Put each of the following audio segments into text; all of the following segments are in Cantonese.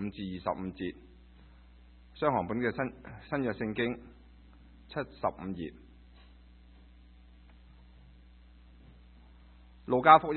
至25節，雙行本嘅新約聖經75頁。路加福音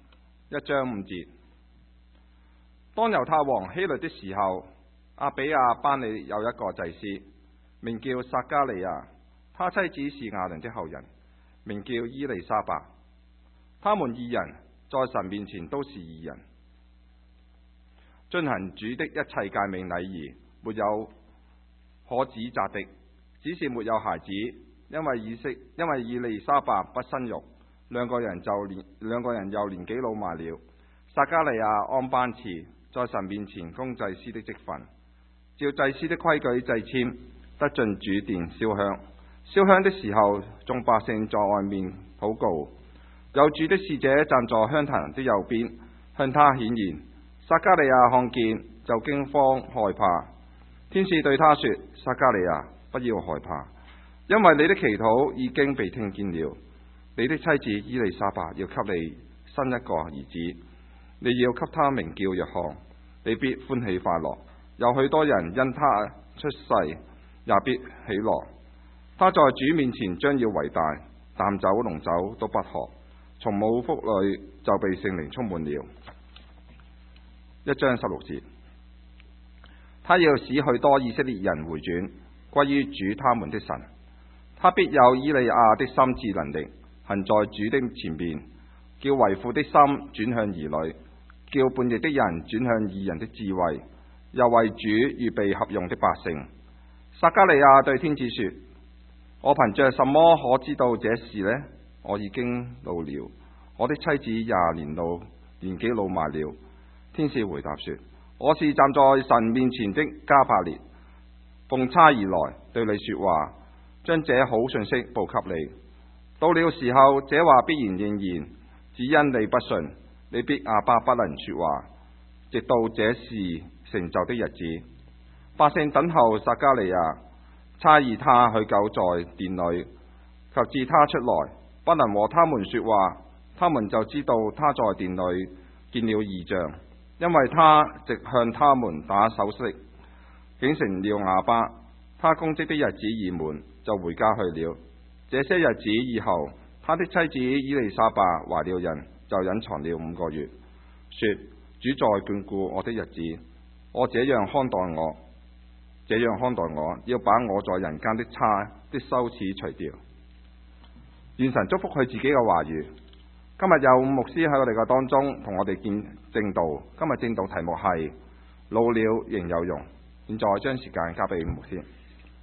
1章5節，當猶太王希律的時候，亞比亞班裏有一個祭司，名叫撒迦利亞，他妻子是亞倫的後人，名叫伊利沙伯。他們二人在神面前都是義人，進行主的一切誡命禮儀，沒有可指責的，只是沒有孩子，因為伊利沙伯不生育，兩個人又年紀老邁了。撒迦利亞按班次在神面前供祭司的職分，照祭司的規矩祭籤，得進主殿燒香。燒香的時候，眾百姓在外面禱告，有主的使者站在香壇的右邊，向他顯現。撒迦利亞看見就驚慌害怕。天使對他說：撒迦利亞，不要害怕，因為你的祈禱已經被聽見了。你的妻子伊利沙伯要給你生一個兒子，你要給他名叫約翰，你必歡喜快樂。有許多人因他出世也必喜樂。他在主面前將要為大，淡酒濃酒都不喝，從母腹裏就被聖靈充滿了。1章16節，他要使許多以色列人回轉，歸於主他們的神。他必有以利亞的心志能力，行在主的前面，叫為父的心轉向兒女，叫叛逆的人轉向義人的智慧，又為主預備合用的百姓。撒迦利亞對天使說：我憑着什麼可知道這事呢？我已經老了，我的妻子20年紀老邁了。天使回答說：我是站在神面前的加百列，奉差而來對你說話，將這好信息報給你。到了時候，這話必然應驗，只因你不信，你必啞巴不能說話，直到這事成就的日子。百姓等候撒迦利亞，差遣他許久在殿裏，及至他出來，不能和他們說話，他們就知道他在殿裏見了異象，因為他直向他們打手勢，竟成了啞巴。他供職的日子已滿，就回家去了。這些日子以後，他的妻子伊利沙伯懷了孕，就隱藏了5個月，說：主在眷顧我的日子，我這樣看待我，要把我在人間的差的羞恥除掉。願神祝福佢自己嘅話語。今日有牧師喺我哋嘅當中同我哋見證道。今日證道題目係老了仍有用。現在將時間交俾牧師。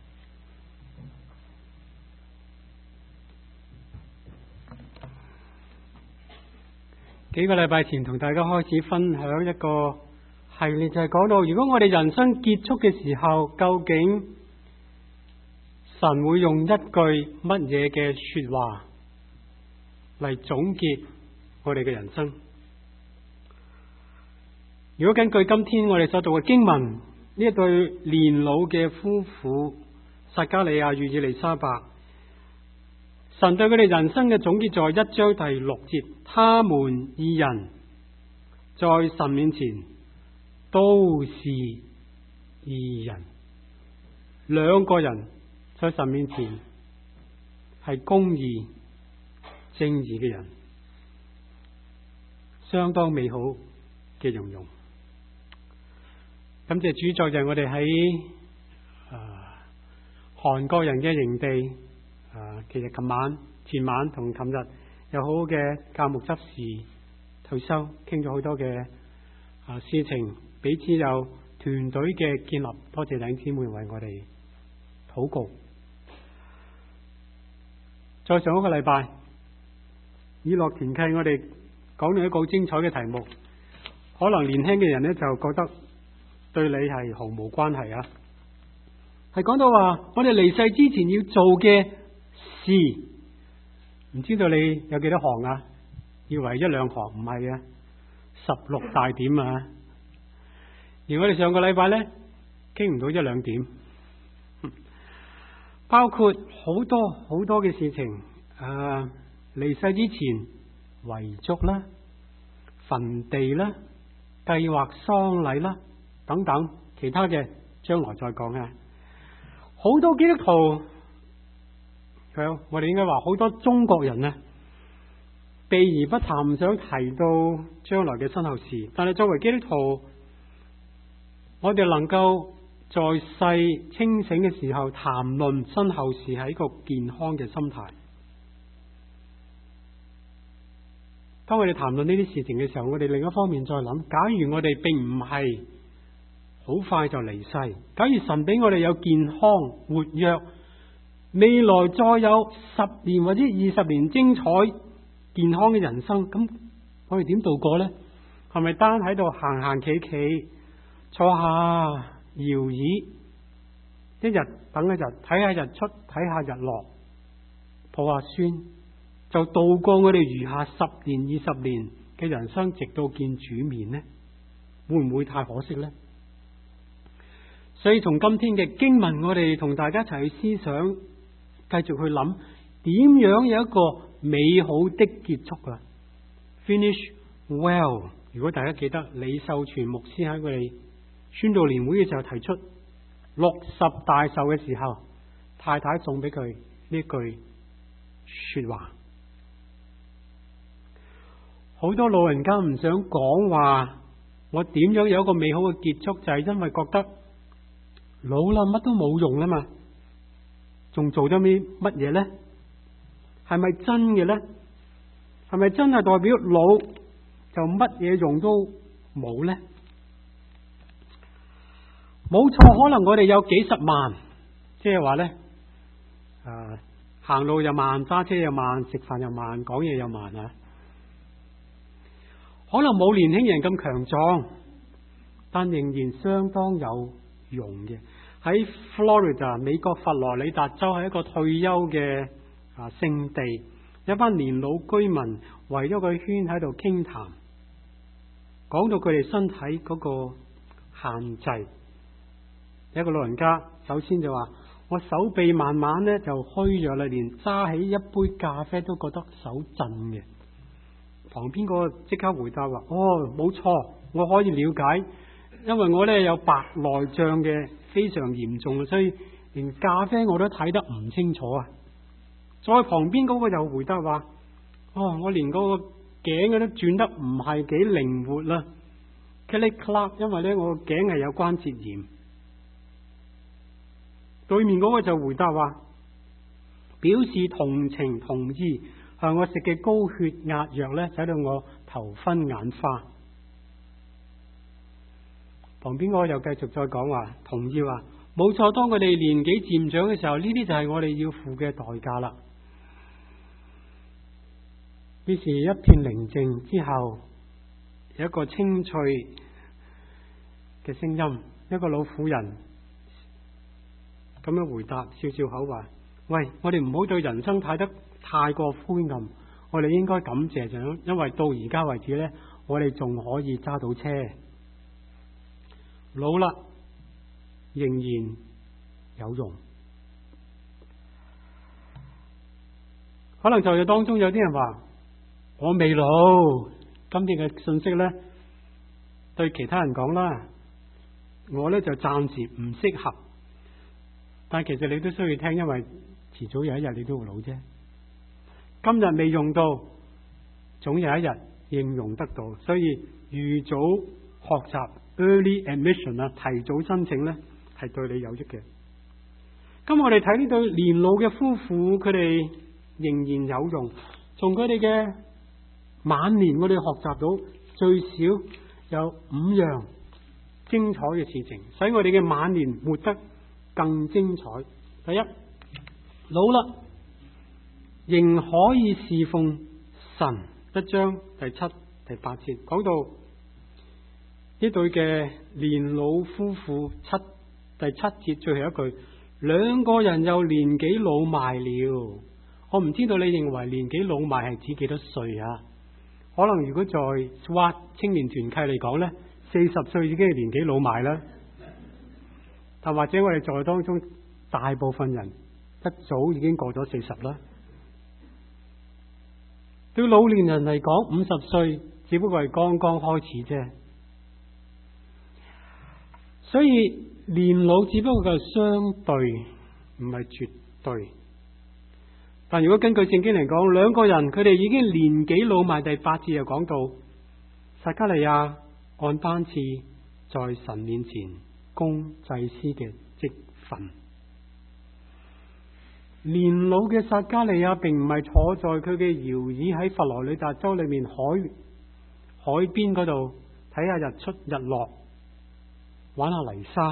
幾個禮拜前同大家開始分享一個系列，就係講到如果我哋人生結束嘅時候，究竟神會用一句乜嘢嘅說話嚟總結我哋嘅人生？如果根據今天我哋所讀嘅經文，呢一對年老嘅夫婦撒迦利亞與以利沙伯，神對佢哋人生嘅總結在1章第6節，他們二人在神面前都是義人。兩個人在神面前係公義正義嘅人，相當美好嘅形容。感謝主，昨日我哋喺韓國人嘅營地，其實前晚同琴日有好好嘅教牧執事退休，傾咗好多嘅事情，彼此有團隊嘅建立。多謝弟兄姊妹為我哋禱告。再上一個禮拜，以樂團契，我哋講到一個好精彩嘅題目，可能年輕嘅人呢就覺得對你係毫無關係啊。係講到話我哋離世之前要做嘅事，唔知道你有幾多項啊？以為1-2項，唔係啊，16大點啊。而我哋上個禮拜呢，傾唔到1-2點，包括好多好多嘅事情。離世之前遺囑啦、墳地啦、計劃喪禮啦等等其他嘅，將來再講啊。好多基督徒，我哋應該話好多中國人呢，避而不談，唔想提到將來嘅身後事。但係作為基督徒，我哋能夠在世清醒嘅時候談論身後事，係一個健康嘅心態。當我哋談論呢啲事情嘅時候，我哋另一方面再諗，假如我哋並唔係好快就離世，假如神俾我哋有健康活躍，未來再有10年或者20年精彩健康嘅人生，咁我哋點度過呢？係咪單喺度行行企企，坐下搖椅，一日等一日，睇下日出，睇下日落，抱下孫，就度過我哋餘下10年20年嘅人生，直到見主面呢？會唔會太可惜呢？所以從今天嘅經文，我哋同大家一齊去思想，繼續去諗點樣有一個美好的結束啊 ！Finish well。如果大家記得李秀全牧師喺佢哋宣道年會嘅時候提出60大壽嘅時候，太太送俾佢呢句說話。好多老人家唔想講話，我點樣有一個美好嘅結束，就係因為覺得老啦，乜都冇用啦嘛，仲做咗乜嘢呢？係咪真嘅呢？係咪真係代表老就乜嘢用都冇呢？冇錯，可能我哋有幾十萬，即係話呢，行路又慢，揸車又慢，食飯又慢，講嘢又慢啊！可能冇年輕人咁強壯，但仍然相當有用嘅。喺 Florida 美國佛羅里達州係一個退休嘅聖地，有一班年老居民圍咗個圈喺度傾談，講到佢哋身體嗰個限制。有一個老人家首先就話：我手臂慢慢咧就虛咗啦，連揸起一杯咖啡都覺得手震嘅。旁邊嗰個即刻回答話：哦，冇錯，我可以了解，因為我咧有白內障嘅非常嚴重，所以連咖啡我都睇得唔清楚啊！再旁邊嗰個又回答話：哦，我連嗰個頸都轉得唔係幾靈活啦 click clack， 因為咧我個頸係有關節炎。對面嗰個就回答話，表示同情同意，向我食嘅高血壓藥咧，使到我頭昏眼花。旁邊嗰個又繼續再講話，同意話冇錯，當佢哋年紀漸長嘅時候，呢啲就係我哋要付嘅代價啦。於是，一片寧靜之後，有一個清脆嘅聲音，一個老婦人咁樣回答，笑笑口話：喂，我哋唔好對人生睇得太過灰暗，我哋應該感謝就，因為到而家為止呢，我哋仲可以揸到車，老啦仍然有用。可能就係當中有啲人話：我未老。今天嘅信息呢，對其他人講啦，我呢就暫時唔適合。但係其實你都需要聽，因為遲早有一日你都會老啫。今日未用到，總有一日應用得到，所以預早學習 early admission 啊，提早申請呢係對你有益嘅。咁我哋睇呢對年老嘅夫婦，佢哋仍然有用。從佢哋嘅晚年，我哋學習到最少有5樣精彩嘅事情，使我哋嘅晚年活得更精彩。第一，老啦仍可以侍奉神。1章第7、第8節講到呢對嘅年老夫婦，第7節最後一句，兩個人又年紀老邁了。我唔知道你認為年紀老邁係指幾多歲啊？可能如果在 SWAT 青年團契嚟講呢，40歲已經係年紀老邁啦。但或者我哋在當中大部分人一早已經過咗40啦。對老年人嚟講，50歲只不過係剛剛開始啫。 所以年老只不過係相對，唔係絕對。但如果根據聖經嚟講，兩個人佢哋已經年紀老邁，第8節又講到撒迦利亞按班次在神面前供祭司嘅職分。年老嘅撒迦利亞並唔係坐在佢嘅搖椅喺佛羅里達州裏面海邊嗰度睇下日出日落，玩下泥沙。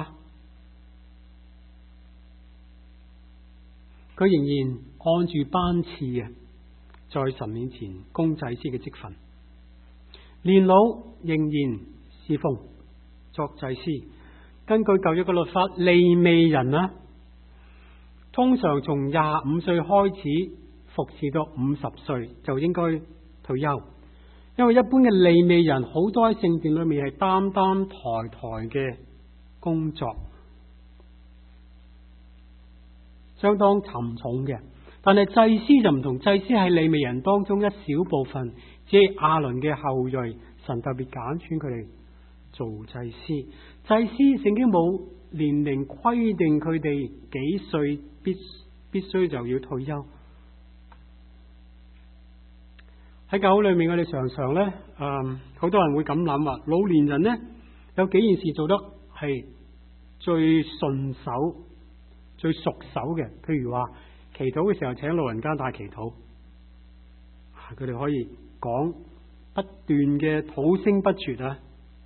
佢仍然按住班次啊，在神面前供祭司嘅職分。年老仍然侍奉作祭司。根據舊約嘅律法，利未人啊，通常從25歲開始服侍到50歲就應該退休，因為一般嘅利未人好多喺聖殿裏面係擔抬嘅工作，相當沉重嘅。但係祭司就唔同，祭司係利未人當中一小部分，只係亞倫嘅後裔，神特別揀選佢哋做祭司。祭司聖經冇年齡規定佢哋幾歲必須就要退休。喺教會裏面，我哋常常呢，好多人會咁諗話，老年人呢，有幾件事做得係最順手、最熟手嘅。譬如話祈禱嘅時候，請老人家帶祈禱，佢哋可以講不斷嘅土聲不絕啊。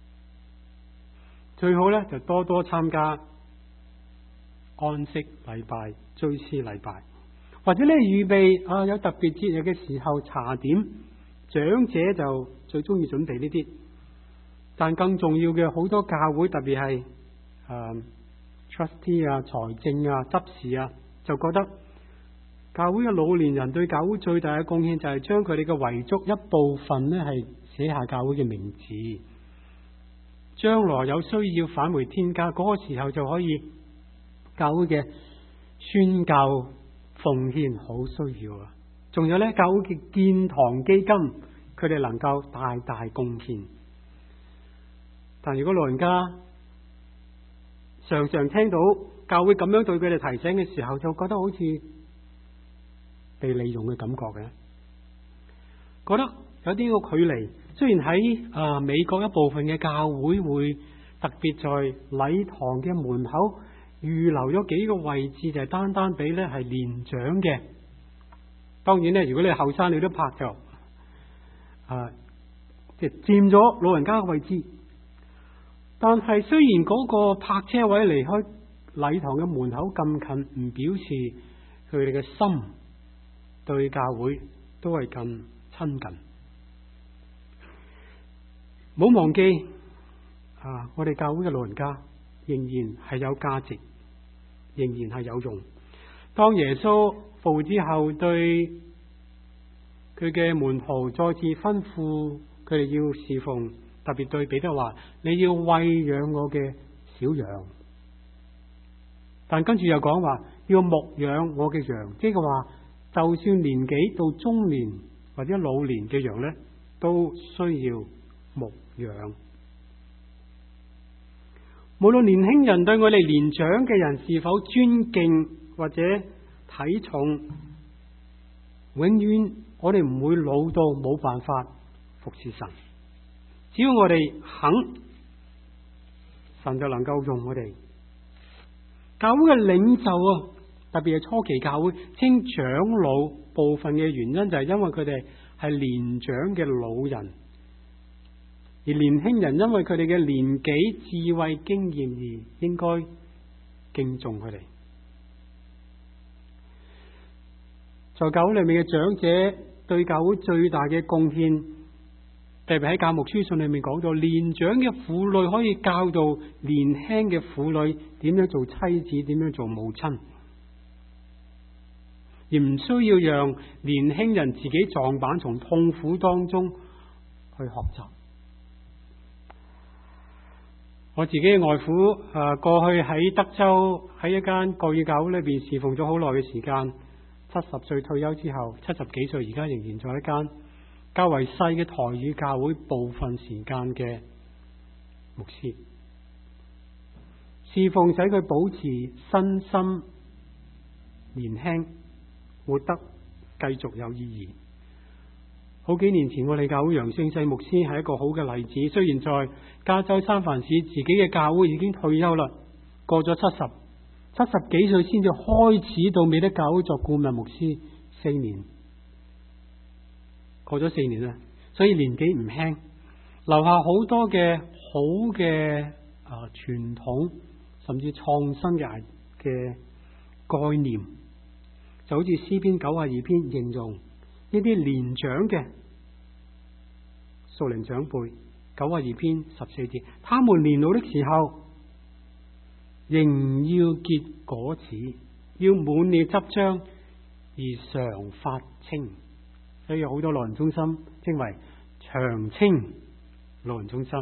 最好呢，就多多參加安息禮拜、追思禮拜，或者呢預備有特別節日嘅時候茶點，長者就最中意準備呢啲。但更重要嘅，好多教會特別係trustee 啊、財政啊、執事啊，就覺得教會嘅老年人對教會最大嘅貢獻就係將佢哋嘅遺囑一部分呢係寫下教會嘅名字，將來有需要返回天家嗰個時候就可以教會嘅宣教奉獻好需要啊！仲有呢，教會嘅建堂基金，佢哋能夠大大貢獻。但如果老人家常常聽到教會咁樣對佢哋提醒嘅時候，就覺得好似被利用嘅感覺嘅，覺得有啲個距離。雖然喺美國一部分嘅教會會特別在禮堂嘅門口預留咗幾個位置，就係單單俾呢係年長嘅。當然呢，如果你係後生，你都拍就即係佔咗老人家嘅位置。但係雖然嗰個泊車位離開禮堂嘅門口咁近，唔表示佢哋嘅心對教會都係咁親近。唔好忘記我哋教會嘅老人家仍然係有價值，仍然係有用。當耶穌復活之後，對佢嘅門徒再次吩咐佢哋要侍奉，特別對彼得話：你要餵養我嘅小羊。但跟住又講話要牧養我嘅羊，即係話就算年紀到中年或者老年嘅羊呢，都需要牧養。無論年輕人對我哋年長嘅人是否尊敬或者睇重，永遠我哋唔會老到冇辦法服侍神。只要我哋肯，神就能夠用我哋。教會嘅領袖特別係初期教會稱長老，部分嘅原因就係因為佢哋係年長嘅老人，而年輕人因為佢哋嘅年紀、智慧、經驗而應該敬重佢哋。在教會裏面嘅長者對教會最大嘅貢獻，特別喺教牧書信裏面講到，年長嘅婦女可以教導年輕嘅婦女點樣做妻子，點樣做母親，而唔需要讓年輕人自己撞板，從痛苦當中去學習。我自己嘅外父過去喺德州喺一間國語教會裏邊侍奉咗好耐嘅時間，70歲退休之後，70幾歲而家仍然在一間較為細嘅台語教會部分時間嘅牧師。 侍奉使佢保持身心年輕，活得繼續有意義。好幾年前我哋教會楊聖世牧師係一個好嘅例子。雖然在加州三藩市自己嘅教會已經退休啦，過咗70幾歲先至開始到美德教會作顧問牧師，4年，過咗4年啦，所以年紀唔輕，留下好多嘅好嘅傳統，甚至創新嘅概念，就好似詩篇92篇形容呢啲年長嘅屬靈長輩，92篇14節，他們年老的時候，仍要結果子，要滿了汁漿，而常發青。所以有好多老人中心稱為長青老人中心。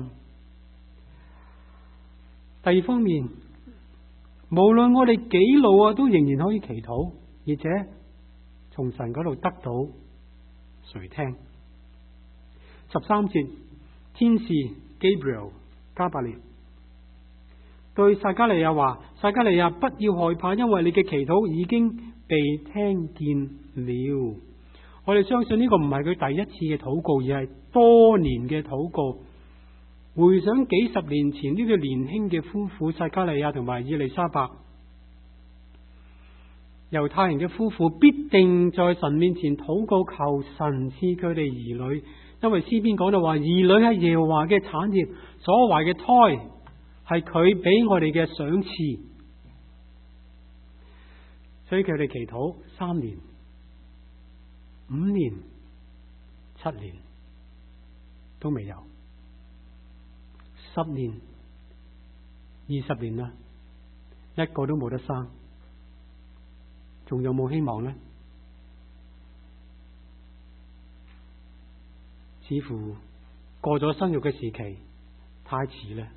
第二方面，無論我哋幾老都仍然可以祈禱，而且從神嗰度得到垂聽。13節，天使 Gabriel 加百列對撒迦利亞話：撒迦利亞，不要害怕，因為你嘅祈禱已經被聽見了。我哋相信呢個唔係佢第一次嘅禱告，而係多年嘅禱告。回想幾十年前呢對年輕嘅夫婦撒迦利亞同埋以利沙伯，猶太人嘅夫婦必定在神面前禱告，求神賜佢哋兒女，因為詩篇講到話，兒女係耶和華嘅產業，所懷嘅胎係佢俾我哋嘅賞賜，所以佢哋祈禱3年、5年、7年都未有，10年、20年啦，一個都冇得生，仲有冇希望呢？似乎過咗生育嘅時期太遲啦。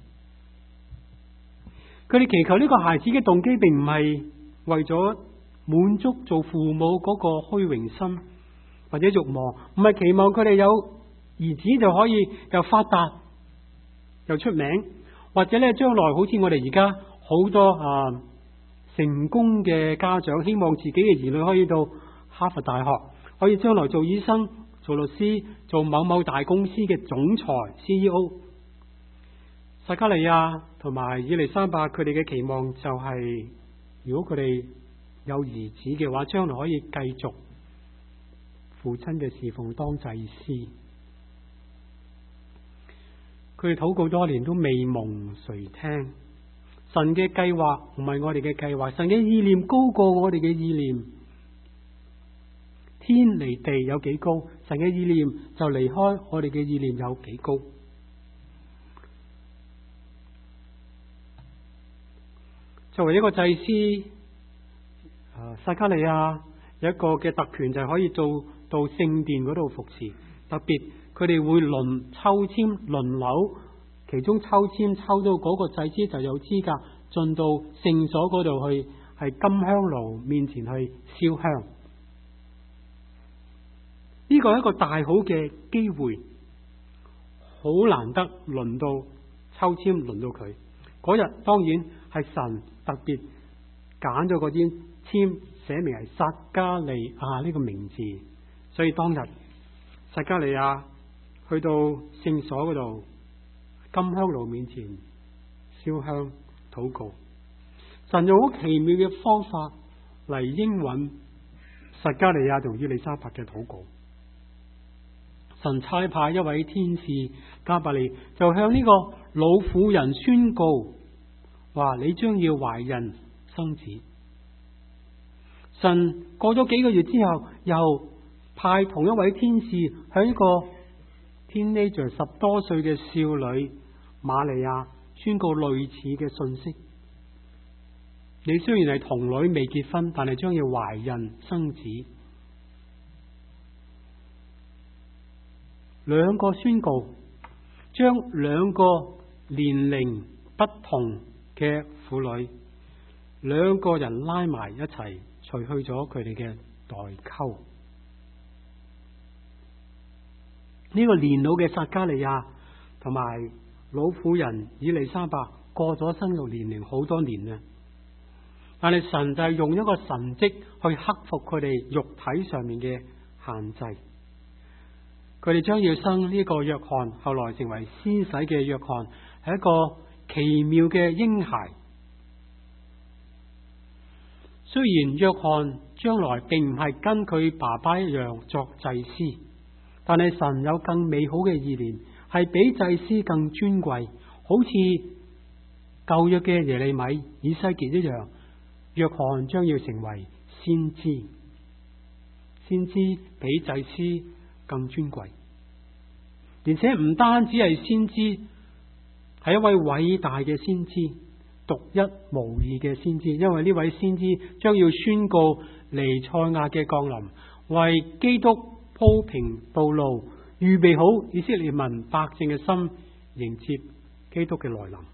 佢哋祈求呢個孩子嘅動機，並唔係為咗滿足做父母嗰個虛榮心或者慾望，唔係期望佢哋有兒子就可以又發達又出名，或者咧將來好似我哋而家好多成功嘅家長，希望自己嘅兒女可以到哈佛大學，可以將來做醫生、做律師、做某某大公司嘅總裁 CEO。 撒迦利亞同埋以利沙伯佢哋嘅期望就係，如果佢哋有兒子嘅話，將來可以繼續父親嘅侍奉，當祭司。佢哋禱告多年都未蒙垂聽。神嘅計劃唔係我哋嘅計劃，神嘅意念高過我哋嘅意念。天離地有幾高，神嘅意念就離開我哋嘅意念有幾高。作為一個祭司，撒迦利亞有一個嘅特權，就係可以做到聖殿嗰度服侍。特別佢哋會抽籤輪流，其中抽籤抽到嗰個祭司就有資格進到聖所嗰度去，係金香爐面前去燒香。呢個係一個大好嘅機會，好難得輪到抽籤輪到佢嗰日。當然係神特別揀咗嗰啲籤，寫明係撒迦利亞呢個名字，所以當日撒迦利亞去到聖所嗰度，金香爐面前燒香禱告。神用好奇妙嘅方法嚟應允撒迦利亞同以利沙伯嘅禱告。神差派一位天使加百列，就向呢個老婦人宣告話：你將要懷孕生子。神過咗幾個月之後，又派同一位天使向一個 teenager 10多歲嘅少女瑪利亞宣告類似嘅信息：你雖然係童女未結婚，但係將要懷孕生子。兩個宣告將兩個年齡不同嘅婦女，兩個人拉埋一齊，除去咗佢哋嘅代溝。呢個年老嘅撒迦利亞同埋老婦人以利沙伯過咗生育年齡好多年啦，但係神就係用一個神蹟去克服佢哋肉體上面嘅限制。佢哋將要生呢個約翰，後來成為施洗嘅約翰，係一個奇妙嘅嬰孩。雖然約翰將來並唔係跟佢爸爸一樣作祭司，但係神有更美好嘅意念，係比祭司更尊貴，好似舊約嘅耶利米、以西結一樣，約翰將要成為先知。先知比祭司更尊貴，而且唔單止係先知，係一位偉大嘅先知，獨一無二嘅先知。因為呢位先知將要宣告彌賽亞嘅降臨，為基督鋪平道路，預備好以色列民百姓嘅心，迎接基督嘅來臨。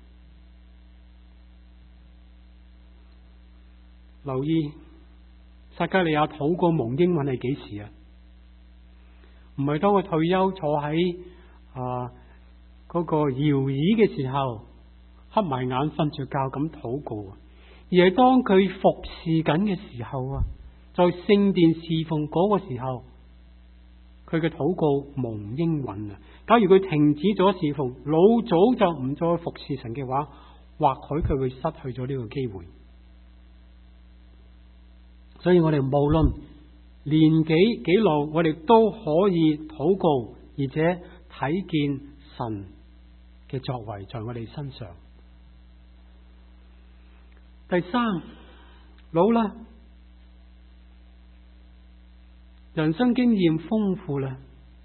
留意撒迦利亞禱過蒙應允係幾時啊？唔係當佢退休坐喺嗰個搖椅嘅時候，瞌埋眼瞓着覺咁禱告，而係當佢服侍緊嘅時候啊，在聖殿侍奉嗰個時候，佢嘅禱告蒙應允啊！假如佢停止咗侍奉，老早就唔再服侍神嘅話，或許佢會失去咗呢個機會。所以我哋無論年紀幾老，我哋都可以禱告，而且睇見神嘅作為在我哋身上。第三，老啦，人生經驗豐富啦，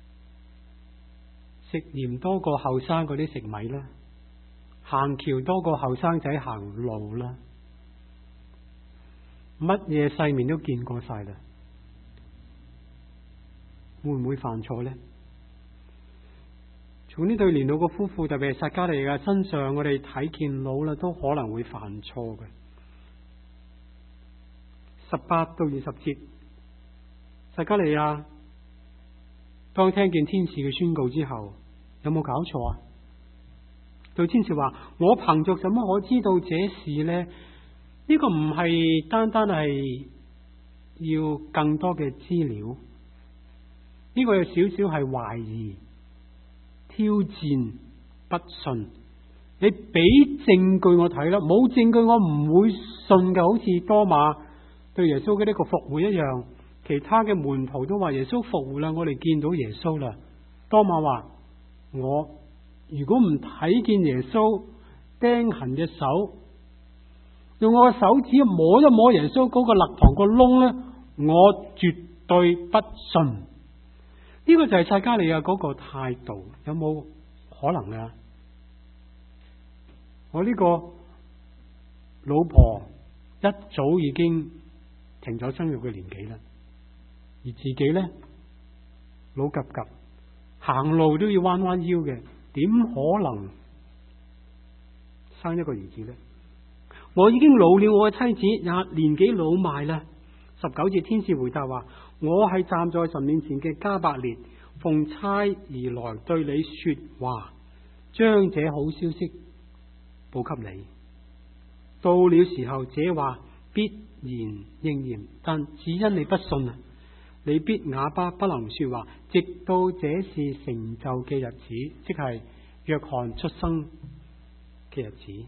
食鹽多過後生嗰啲食米啦，行橋多過後生仔行路啦，乜嘢世面都見過晒啦，會唔會犯錯呢？從呢對年老嘅夫婦，特別係撒迦利亞身上，我哋睇見老啦都可能會犯錯嘅。18到20節，撒迦利亞當聽見天使嘅宣告之後，有冇搞錯啊？對天使話：我憑着什麼可知道這事呢？呢個唔係單單係要更多嘅資料，呢個有少少係懷疑、挑戰、不信。你俾證據我睇啦，冇證據我唔會信嘅。好似多馬對耶穌嘅呢個復活一樣，其他嘅門徒都話耶穌復活啦，我哋見到耶穌啦。多馬話：我如果唔睇見耶穌釘痕嘅手，用我嘅手指摸一摸耶穌嗰個肋旁個窿咧，我絕對不信。呢個就係撒迦利亞嗰個態度，有冇可能啊？我呢個老婆一早已經停咗生育嘅年紀啦，而自己咧老及及，行路都要彎彎腰嘅，點可能生一個兒子咧？我已經老了，我嘅妻子也年紀老邁啦。19節，天使回答話：我係站在神面前嘅加百列，奉差而來對你說話，將這好消息報給你。到了時候，這話必然應驗，但只因你不信啊，你必啞巴不能說話，直到這事成就嘅日子，即係約翰出生嘅日子。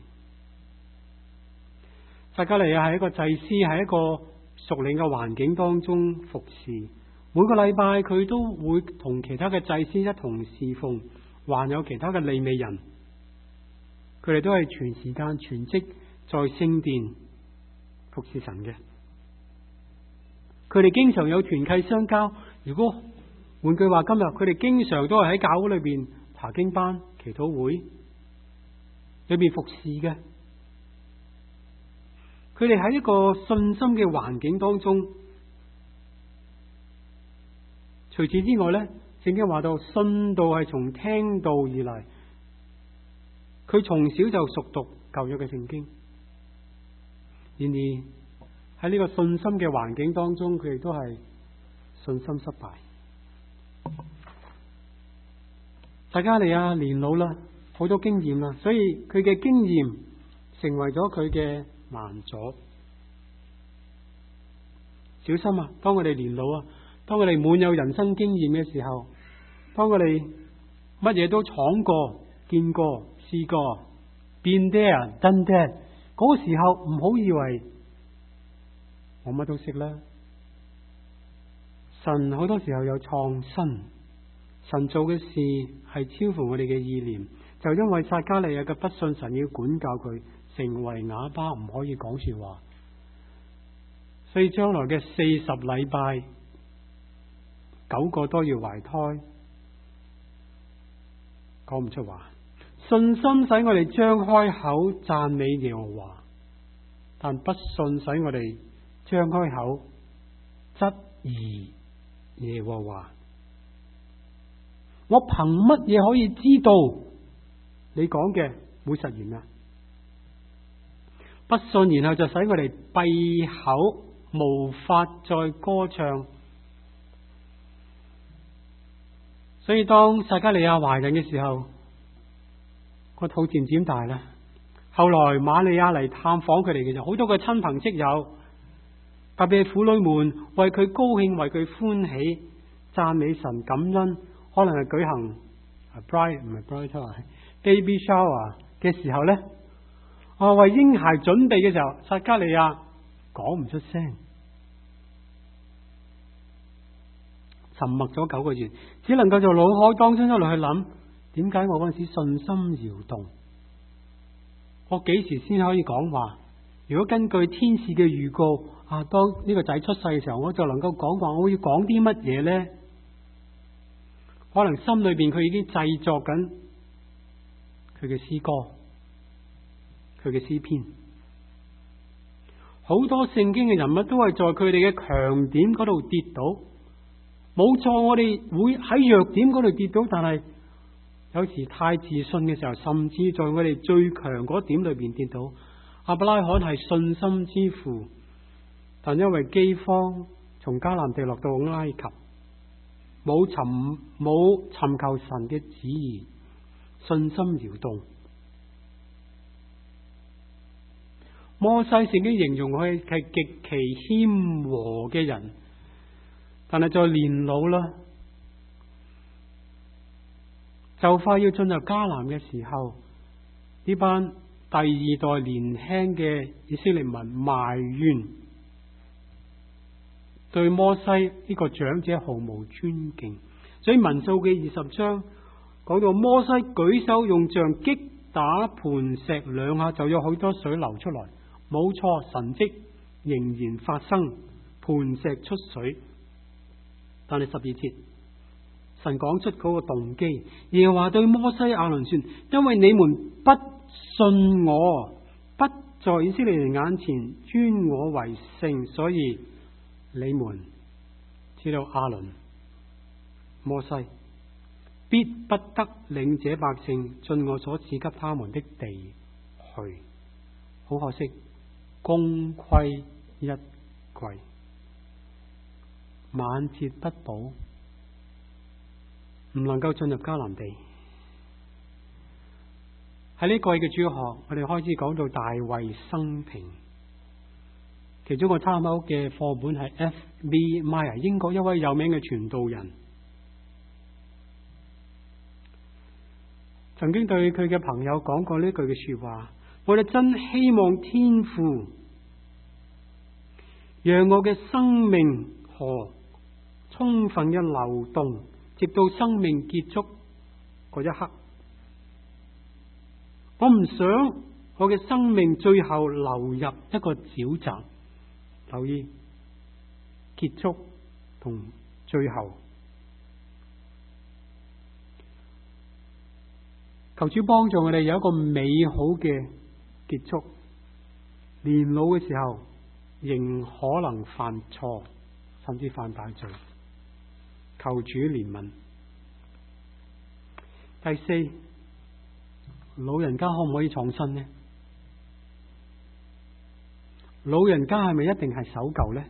撒迦利亞係一個祭司，喺一個屬靈嘅環境當中服侍，每個禮拜佢都會同其他嘅祭司一同侍奉，還有其他嘅利未人，佢哋都係全時間全職在聖殿服侍神嘅。佢哋經常有團契相交，如果換句話，今日佢哋經常都係喺教會裏邊查經班、祈禱會裏邊服侍嘅。佢哋喺一個信心嘅環境當中。除此之外呢，聖經話到信道係從聽道而嚟，佢從小就熟讀舊約嘅聖經。然而喺呢個信心嘅環境當中，佢哋都係信心失敗。撒迦利亞年老啦，好多經驗啦，所以佢嘅經驗成為咗佢嘅攔阻。小心啊！當我哋年老啊，當我哋滿有人生經驗嘅時候，當我哋乜嘢都闖過、見過、試過，been there done that，嗰個時候唔好以為我乜都識啦。神好多時候有創新，神做嘅事係超乎我哋嘅意念。就因為撒迦利亞嘅不信，神要管教佢，成為啞巴，唔可以講說話。所以將來嘅40禮拜，9個都要懷胎，講唔出話。信心使我哋張開口讚美耶和華，但不信使我哋張開口質疑耶和華。我憑乜嘢可以知道你講嘅會實現啊？不信，然後就使我哋閉口，無法再歌唱。所以當撒迦利亞懷孕嘅時候，個肚漸漸大啦。後來瑪利亞嚟探訪佢哋嘅時候，好多個親朋戚友，特別係婦女們為佢高興，為佢歡喜，讚美神，感恩。可能係舉行 baby shower 嘅時候呢，為嬰孩準備嘅時候，撒迦利亞講唔出聲，沉默咗9個月，只能夠在腦海當中一路去諗，點解我嗰陣時信心搖動？我幾時先可以講話？如果根據天使嘅預告，當呢個仔出世嘅時候，我就能夠講話，我要講啲乜嘢呢？可能心裏邊佢已經製作緊佢嘅詩歌，佢嘅詩篇。好多聖經嘅人物都係在佢哋嘅強點嗰度跌倒。冇錯，我哋會喺弱點嗰度跌倒，但係有時太自信嘅時候，甚至在我哋最強嗰點裏邊跌倒。亞伯拉罕係信心之父，但因為饑荒從迦南地落到埃及，冇尋求神嘅旨意，信心搖動。摩西聖經形容佢係極其謙和嘅人，但係在年老啦，就快要進入迦南嘅時候，呢班第二代年輕嘅以色列民埋怨，對摩西呢個長者毫無尊敬。所以民數記20章講到摩西舉手用杖擊打磐石2下，就有好多水流出來。冇錯，神蹟仍然發生，磐石出水。但係12節，神講出嗰個動機，耶和華對摩西亞倫說：因為你們不信我，不在以色列人眼前尊我為聖，所以你們知道亞倫、摩西必不得領這百姓進我所賜給他們的地去。好可惜，功虧一簣，晚節不保，唔能夠進入迦南地。喺呢個季嘅主學，我哋開始講到大衛生平。其中我參考嘅課本係 F.B. Meyer， 英國一位有名嘅傳道人，曾經對佢嘅朋友講過呢句嘅說話：我哋真希望天父讓我嘅生命河充分嘅流動，直到生命結束嗰一刻。我唔想我嘅生命最後流入一個沼澤。留意結束同最後，求主幫助我哋有一個美好嘅結束。年老嘅時候仍可能犯錯，甚至犯大罪，求主憐憫。第4，老人家可唔可以創新呢？老人家係咪一定係守舊呢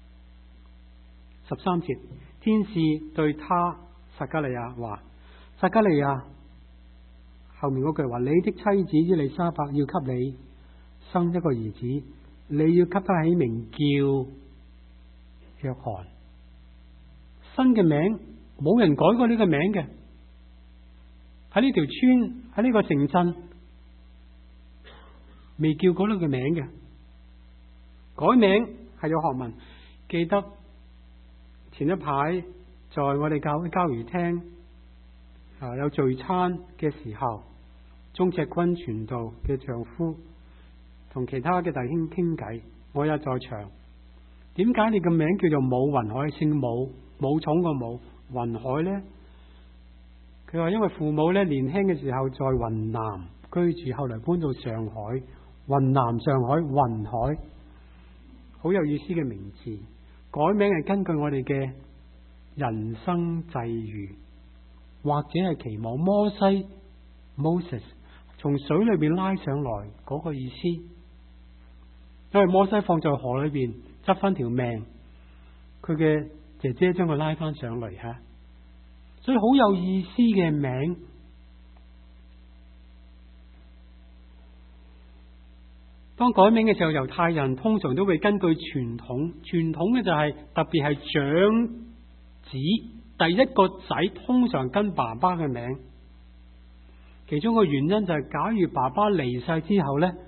？13節，天使對他撒迦利亞話：撒迦利亞，後面嗰句話，你的妻子伊麗莎白要給你生一個兒子，你要給他起名叫約翰。新嘅名，冇人改過呢個名嘅，喺呢條村，喺呢個城鎮未叫過呢個名嘅。改名係有學問。記得前一排在我哋教會交誼廳有聚餐嘅時候，鍾赤坤傳道嘅丈夫同其他嘅弟兄傾偈，我也在場。點解你個名叫做武雲海？姓武，武重個武，雲海呢？佢話因為父母呢年輕嘅時候在雲南居住，後來搬到上海，雲南上海雲海，好有意思嘅名字。改名係根據我哋嘅人生際遇，或者係期望摩西 Moses 從水裏邊拉上來嗰個意思。因為摩西放在河裏邊執翻條命，佢嘅姐姐將佢拉翻上嚟吓，所以好有意思嘅名。當改名嘅時候，猶太人通常都會根據傳統嘅就係特別係長子第一個仔通常跟爸爸嘅名，其中個原因就係假如爸爸離世之後呢，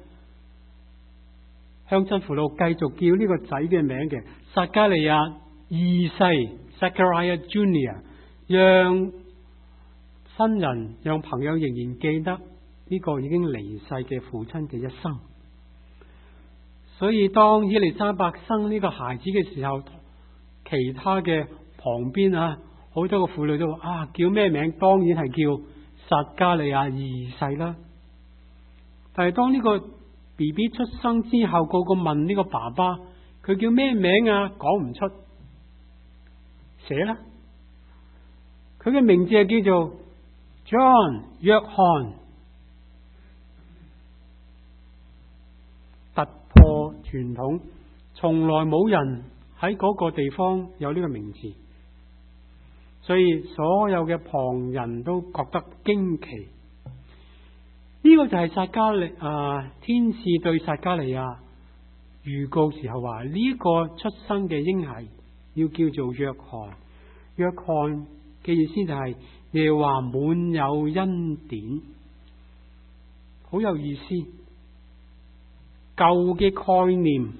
鄉親父老繼續叫呢個仔嘅名嘅，撒迦利亞二世 Zechariah Junior， 讓親人讓朋友仍然記得呢個已經離世嘅父親嘅一生。所以當伊麗莎白生呢個孩子嘅時候，其他嘅旁邊好多個婦女都話叫咩名？當然係叫撒迦利亞二世啦。但係當呢個 BB 出生之後，個個問呢個爸爸佢叫咩名啊？講唔出，寫啦。佢嘅名字係叫做 John 約翰。破傳統，從來冇人喺嗰個地方有呢個名字，所以所有嘅旁人都覺得驚奇。呢個就係撒迦利天使對撒迦利亞預告時候話呢個出生嘅嬰孩要叫做約翰。約翰嘅意思就係耶和華滿有恩典，好有意思。舊嘅概念，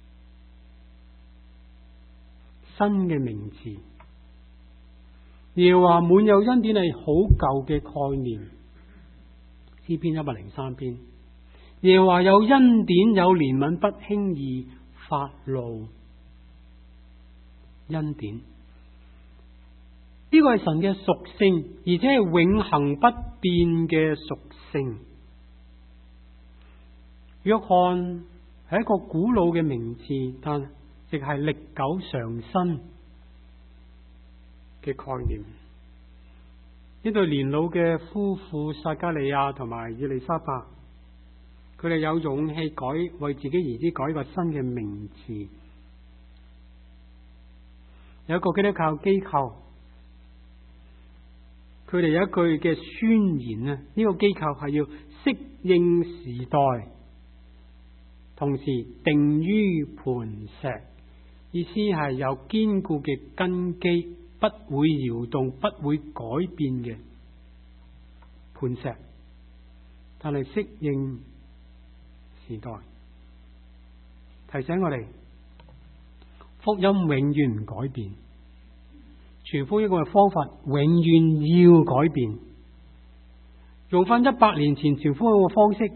新嘅名字。耶和華滿有恩典係好舊嘅概念。詩篇103篇，耶和華有恩典有憐憫，不輕易發怒。恩典呢個係神嘅屬性，而且係永恆不變嘅屬性。約翰係一個古老嘅名字，但亦係歷久常新嘅概念。呢對年老嘅夫婦撒迦利亞同埋以利沙伯，佢哋有勇氣為自己兒子改一個新嘅名字。有一個基督教機構，佢哋有一句嘅宣言啊，呢個機構係要適應時代，同時定於磐石，意思係有堅固嘅根基，不會搖動，不會改變嘅磐石，但係適應時代，提醒我哋福音永遠唔改變，傳福音嘅方法永遠要改變，用翻100年前傳福音嘅方式，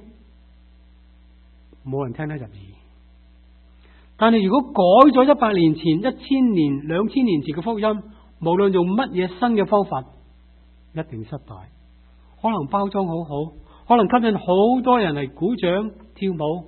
冇人聽得入耳。但係如果改咗100年前、1000年、2000年前嘅福音，無論用乜嘢新嘅方法，一定失敗。可能包裝好好，可能吸引好多人嚟鼓掌跳舞，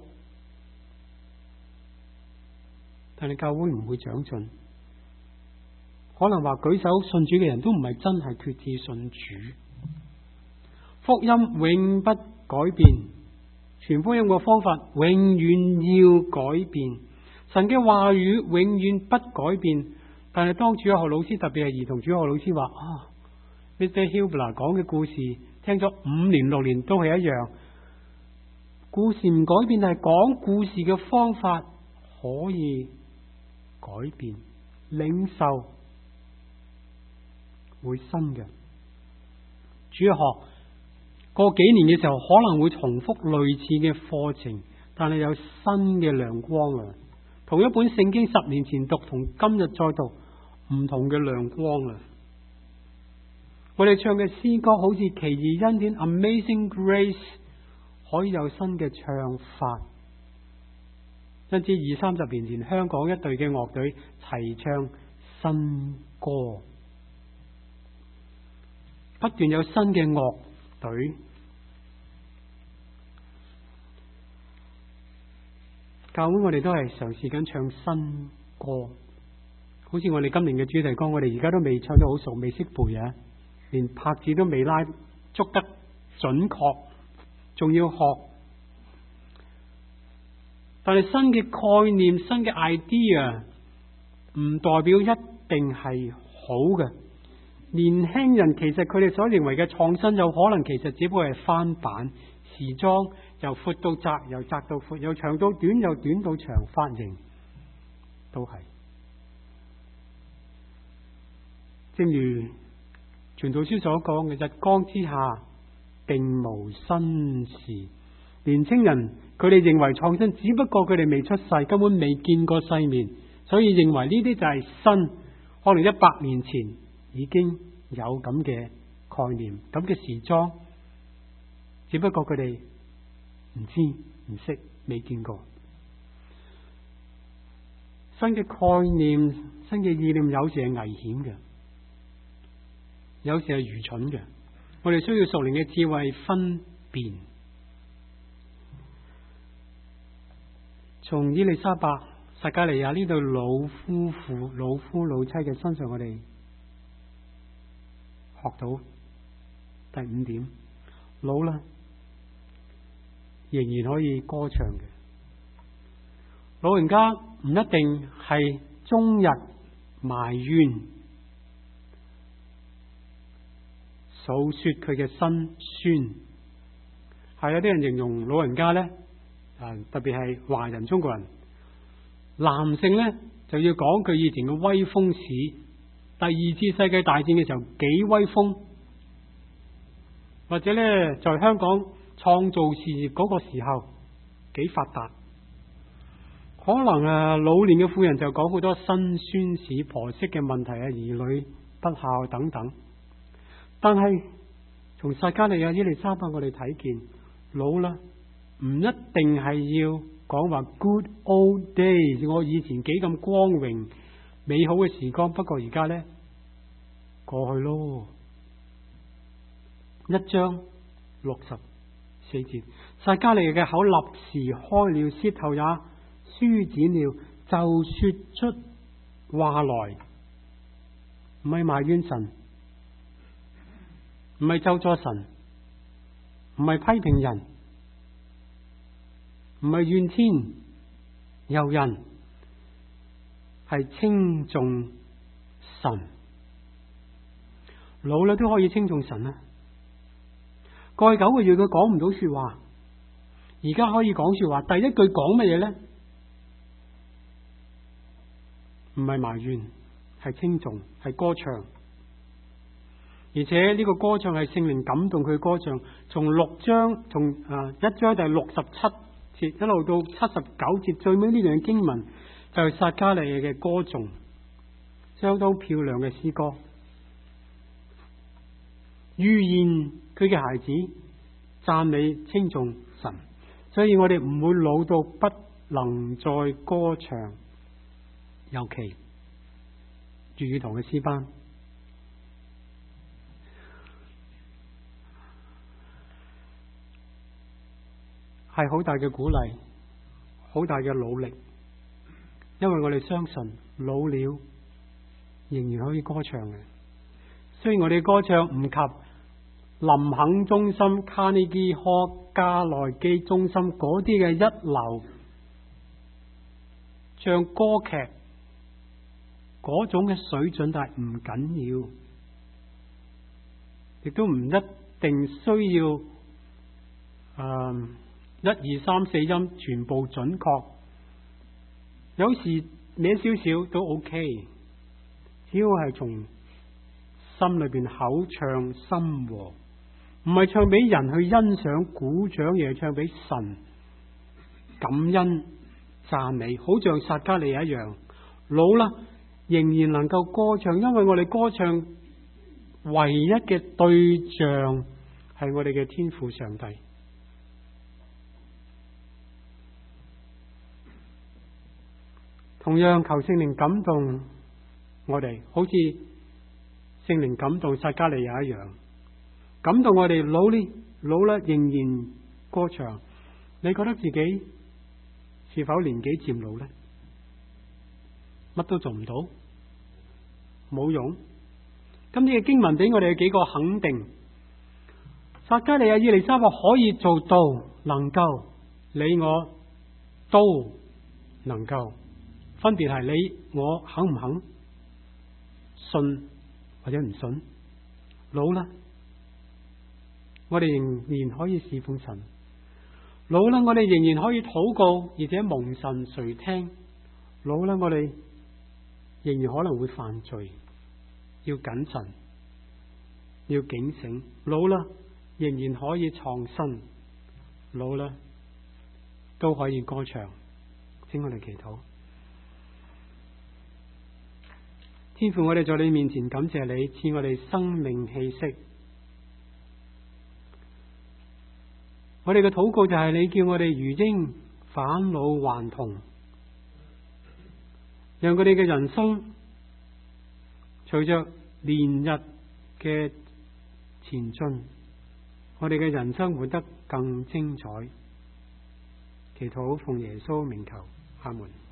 但係教會唔會長進。可能話舉手信主嘅人都唔係真係決志信主。福音永不改變，傳福音嘅方法永遠要改變，神嘅話語永遠不改變。但係當主日學老師，特別係兒童主日學老師話Mr. Hubler 講嘅故事，聽咗5年6年都係一樣， 故事唔改變，但係講故事嘅方法可以改變，領受會新嘅。主日學過幾年嘅時候可能會重複類似嘅課程，但係有新嘅亮光啦。同一本聖經10年前讀同今日再讀唔同嘅亮光啦。我哋唱嘅詩歌好似奇異恩典 Amazing Grace 可以有新嘅唱法。因此20-30年前香港一隊嘅樂隊齊唱新歌，不斷有新嘅樂隊。教會我哋都係嘗試緊唱新歌，好似我哋今年嘅主題歌，我哋而家都未唱得好熟，未識背啊，連拍子都未拉捉得準確，仲要學。但係新嘅概念、新嘅 idea 唔代表一定係好嘅。年輕人其實佢哋所認為嘅創新，有可能其實只不過係翻版時裝，由闊到窄，由窄到闊，由長到短，由短到長，髮型都係。正如傳道書所講嘅，日光之下並無新事。年青人佢哋認為創新，只不過佢哋未出世，根本未見過世面，所以認為呢啲就係新。可能100年前已經有咁嘅概念，咁嘅時裝，只不過佢哋唔知唔識，未見過。新嘅概念、新嘅意念，有時係危險嘅，有時係愚蠢嘅。我哋需要屬靈嘅智慧分辨。從伊麗莎白、撒迦利亞呢對老夫婦、老夫老妻嘅身上，我哋學到第5點：老啦，仍然可以歌唱嘅。老人家唔一定係終日埋怨，訴說佢嘅辛酸。係有啲人形容老人家呢，特別係華人中國人，男性呢就要講佢以前嘅威風史，第2次世界大戰嘅時候幾威風，或者呢在香港創造事業嗰個時候幾發達。可能老年嘅婦人就講好多辛酸史、婆媳嘅問題啊、兒女不孝等等。但係從撒迦利亞、伊麗莎白我哋睇見，老啦唔一定係要講話 good old days， 我以前幾咁光榮美好嘅時光，不過而家呢過去咯。1章64節，撒迦利亞嘅口立時開了，舌頭也舒展了，就說出話來，唔係埋怨神，唔係咒詛神，唔係批評人，唔係怨天尤人，係稱頌神。老啦都可以稱頌神啊！過去9個月佢講唔到說話，而家可以講說話。第一句講乜嘢呢？唔係埋怨，係稱頌，係歌唱。而且呢個歌唱係聖靈感動佢歌唱。從1章第67節一路到79節，最尾呢段經文就係撒迦利亞嘅歌頌，相當漂亮嘅詩歌，預言佢嘅孩子，讚美稱頌神。所以我哋唔會老到不能再歌唱。尤其粵語堂嘅詩班係好大嘅鼓勵，好大嘅努力，因為我哋相信老了仍然可以歌唱嘅。雖然我哋歌唱唔及林肯中心、卡內基科、加內基中心嗰啲嘅一流唱歌劇嗰種嘅水準，但係唔緊要，亦都唔一定需要 1、2、3、4音全部準確，有時歪少少都 OK， 只要係從心裏邊口唱心和，唔係唱俾人去欣賞鼓掌，而係唱俾神感恩讚美，好像撒迦利亞一樣。老啦，仍然能夠歌唱，因為我哋歌唱唯一嘅對象係我哋嘅天父上帝。同樣求聖靈感動我哋，好似聖靈感動撒迦利亞一樣，感動我哋老啦仍然歌唱。你覺得自己是否年紀漸老呢？乜都做唔到，冇用。今天嘅經文俾我哋幾個肯定，撒迦利亞、以利沙伯可以做到，能夠，你我都能夠。分別係你我肯唔肯信或者唔信。老啦，我哋仍然可以侍奉神。老啦，我哋仍然可以禱告，而且蒙神垂聽。老啦，我哋仍然可能會犯罪，要謹慎，要警醒。老啦，仍然可以創新。老啦，都可以歌唱。請我哋祈禱。天父，我哋在你面前感謝你，賜我哋生命氣息。我哋嘅禱告就係你叫我哋如鷹返老還童，讓佢哋嘅人生隨着年日嘅前進，我哋嘅人生活得更精彩。祈禱奉耶穌名求，阿門。